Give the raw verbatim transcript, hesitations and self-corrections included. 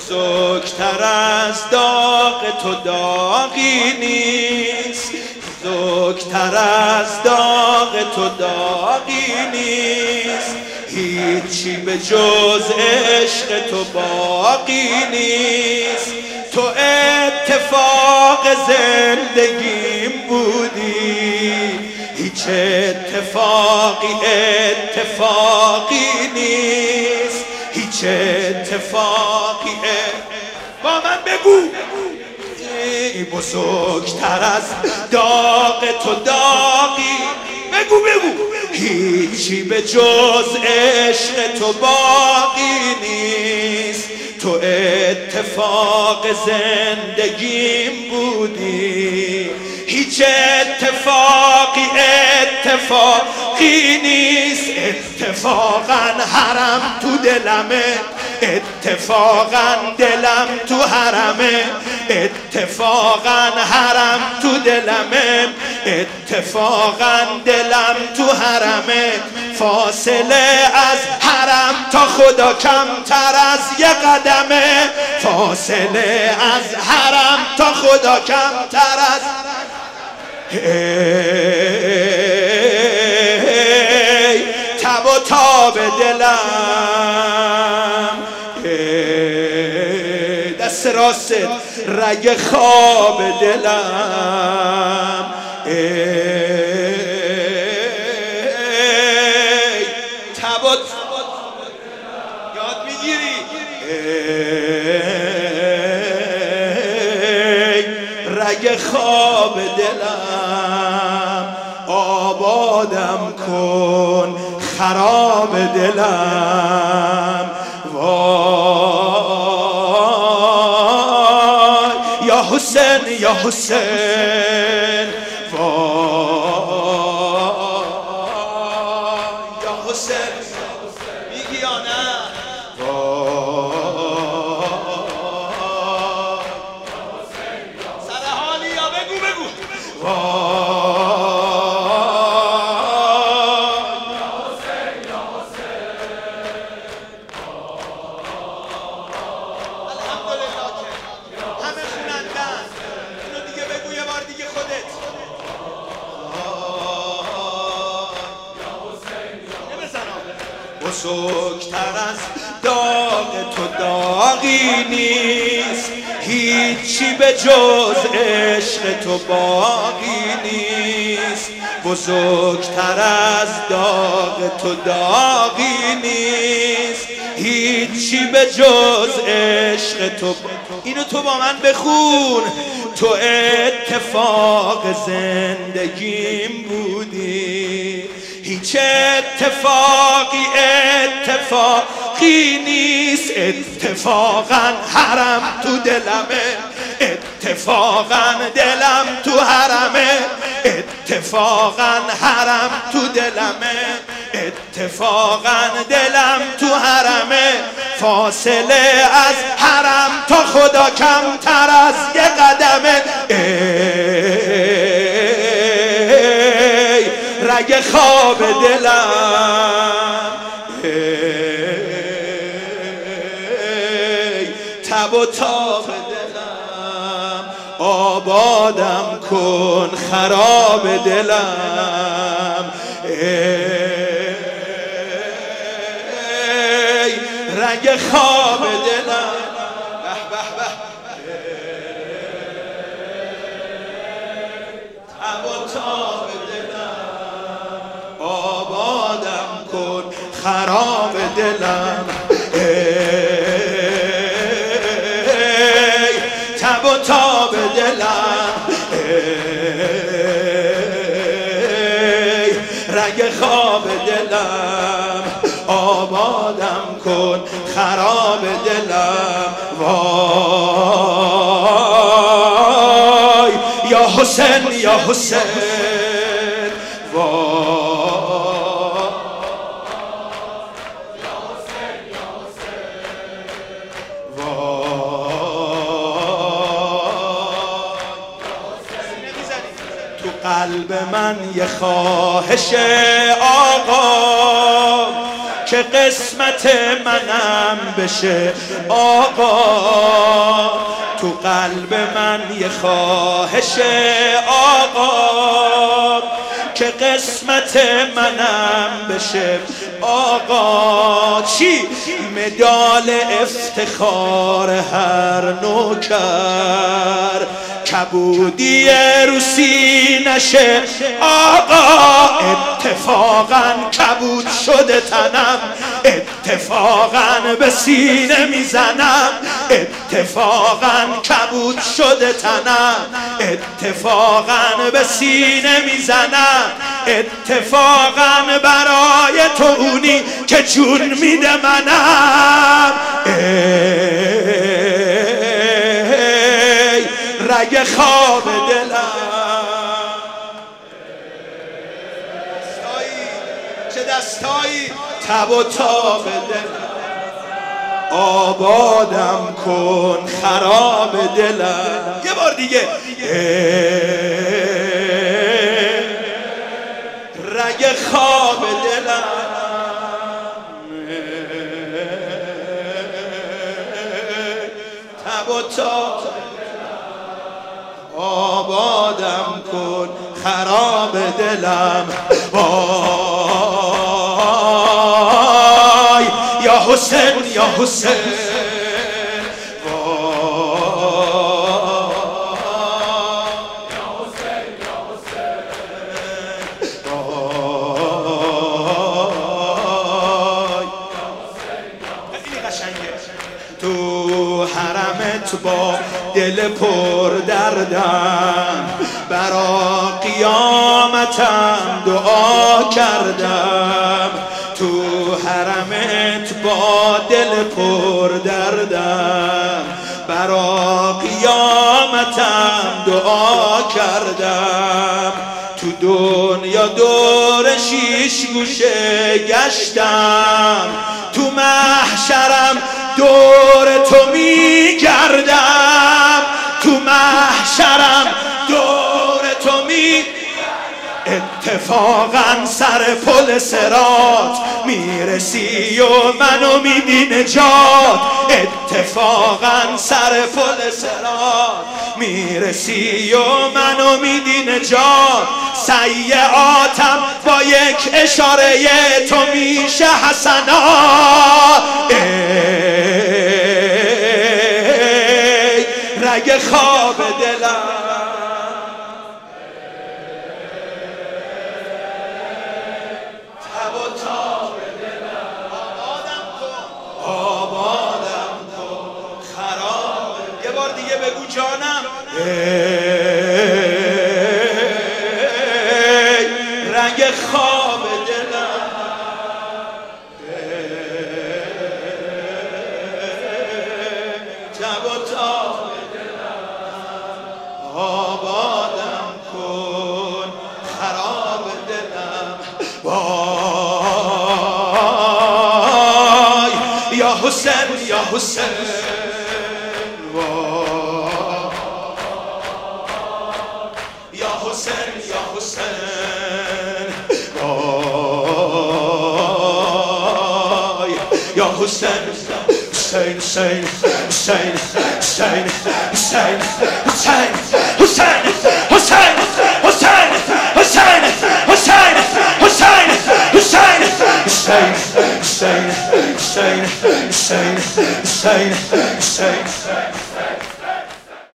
بزرگتر از داغ تو داغی نیست، بزرگتر از داغ تو داغی نیست، هیچی به جز عشق تو باقی نیست. تو اتفاق زندگیم بودی، هیچ اتفاقی اتفاقی نیست، هیچ اتفاقی با من بگو. بزرگتر از داغ تو داغی، بگو بگو. هیچی به جز عشق تو باقی نیست، تو اتفاق زندگیم بودی، هیچ اتفاقی اتفاقی نیست. اتفاقا حرم تو دلمه، اتفاقا دلم تو حرمه، اتفاقا حرم تو دلمه، اتفاقا دلم تو حرمه. فاصله از حرم تا خدا کمتر از یه قدمه، فاصله از حرم تا خدا کمتر از ای تب و تاب دلم، ای دست راست رگ خواب دلم، ای تب و یاد میگیری، ای رگ خواب دلم، آبادم کن خراب دلم. وای یا حسین یا حسین، وای یا حسین، میگی یا نه؟ سر حالی یا بگو بگو. بزرگتر از داغ تو داغی نیست، هیچی به جز عشق تو باقی نیست. بزرگتر از داغ تو داغی نیست، هیچی به جز عشق تو. اینو تو با من بخون. تو اتفاق زندگیم بودی، هیچ اتفاقی اتفاقی نیست. اتفاقا حرم تو دلمه، اتفاقا دلم تو حرمه، اتفاقا حرم تو دلمه، اتفاقا دلم تو حرمه. فاصله از حرم تا خدا کمتر از یه قدمه، ای رگ خواب دلم، ای تب و تاب دلم، آبادم کن خراب دلم، ای رگ خواب دلم. به به به تب و تاب دلم، آبادم کن خراب دلم، ای تب و تاب دلم، ای رگ خواب دلم، آبادم کن خراب دلم. وای یا حسین یا حسین، وای یا حسین یا حسین، وای تو قلب من یه خواهش آقا که قسمت منم بشه آقا. تو قلب من یه خواهش آقا، که قسمت منم بشه آقا. چی؟ مدال افتخار هر نوکر، کبودی روسی نشه آقا. اتفاقا کبود شده تنم، اتفاقا به سینه میزنم، اتفاقا کبود شده تنم، اتفاقا به سینه میزنم، اتفاقا برای تو اونی که جون میده منم. ای رگ خواب دلم، چه دستایی تب و تاب دلم. آبادم کن خراب دلم. یه بار دیگه رگ خواب دلم، تب و تاب آبادم کن خراب دلم. وای یا حسین یا حسین، تو حرمت با دل پر دردم، برا قیامتم دعا کردم. تو حرمت با دل پر دردم، برا قیامتم دعا کردم. تو دنیا دور شیش گوشه گشتم، تو محشرم دور تو میگردم، تو محشرم دور تو می. اتفاقا سر پل صراط میرسی و منو میدی نجات. اتفاقا سر پل صراط میرسی و منو میدی نجات. سیئاتم با یک اشاره تو میشه حسنات. ای رگ خواب دلم، تب و تاب دلم. آبادم کن آبادم کن خراب. یه بار دیگه بگو جانم. ای رگ خواب دلم، تب و تاب آبادم کن خراب دلم. وای یا حسین یا حسین، وای یا حسین یا حسین، وای یا حسین. حسین حسین حسین حسین حسین حسین حسین حسین حسین حسین حسین حسین حسین حسین حسین حسین حسین حسین حسین.